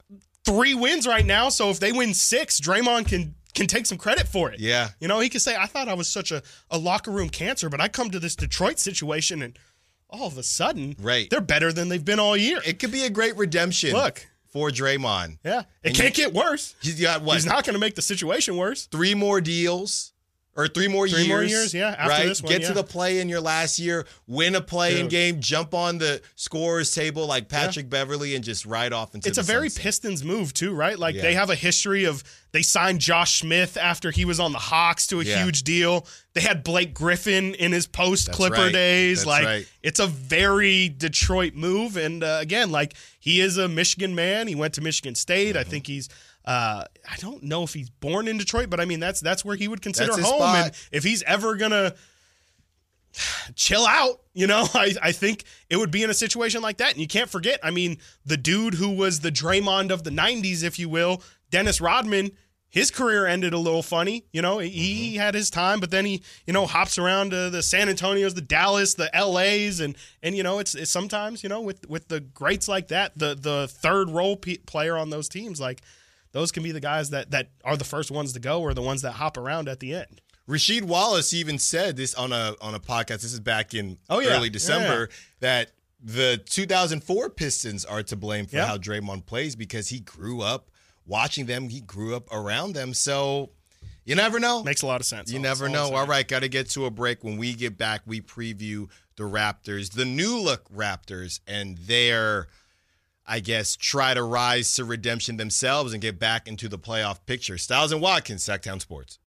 E: three wins right now. So if they win six, Draymond can can take some credit for it.
C: Yeah.
E: You know, he can say, I thought I was such a, a locker room cancer, but I come to this Detroit situation and all of a sudden,
C: right.
E: they're better than they've been all year.
C: It could be a great redemption
E: Look.
C: for Draymond.
E: Yeah. It
C: And
E: can't
C: you-
E: get worse.
C: He's got what?
E: He's not going to make the situation worse.
C: Three more deals or three more
E: Three
C: years.
E: more years, yeah, after
C: right?
E: this one,
C: Get
E: yeah.
C: to the play in your last year, win a play-in
E: Dude.
C: game, jump on the scorer's table like Patrick Beverly and just ride off into
E: It's
C: the
E: a very
C: sunset.
E: Pistons move, too, right? Like,
C: Yeah.
E: they have a history of they signed Josh Smith after he was on the Hawks to a
C: Yeah.
E: huge deal. They had Blake Griffin in his post-Clipper
C: That's right.
E: days.
C: That's
E: like,
C: right.
E: it's a very Detroit move. And, uh, again, like, he is a Michigan man. He went to Michigan State.
C: Mm-hmm.
E: I think he's uh, – I don't know if he's born in Detroit, but, I mean, that's that's where he would consider
C: That's his
E: home.
C: spot.
E: And if he's ever going to – chill out, you know, I, I think it would be in a situation like that. And you can't forget, I mean, the dude who was the Draymond of the nineties, if you will, Dennis Rodman, his career ended a little funny. You know, he
C: Mm-hmm.
E: had his time, but then he, you know, hops around to the San Antonios, the Dallas, the L A's. And, and you know, it's, it's sometimes, you know, with, with the greats like that, the, the third role p- player on those teams, like those can be the guys that, that are the first ones to go or the ones that hop around at the end.
C: Rasheed Wallace even said this on a on a podcast. This is back in
E: Oh, yeah.
C: early December
E: Yeah.
C: that the two thousand four Pistons are to blame for
E: Yeah.
C: how Draymond plays because he grew up watching them. He grew up around them. So you never know.
E: Makes a lot of sense.
C: You
E: All-
C: never
E: that's all I'm
C: know. All
E: saying.
C: right, got to get to a break. When we get back, we preview the Raptors, the new look Raptors, and their, I guess, try to rise to redemption themselves and get back into the playoff picture. Styles and Watkins, Sacktown Sports.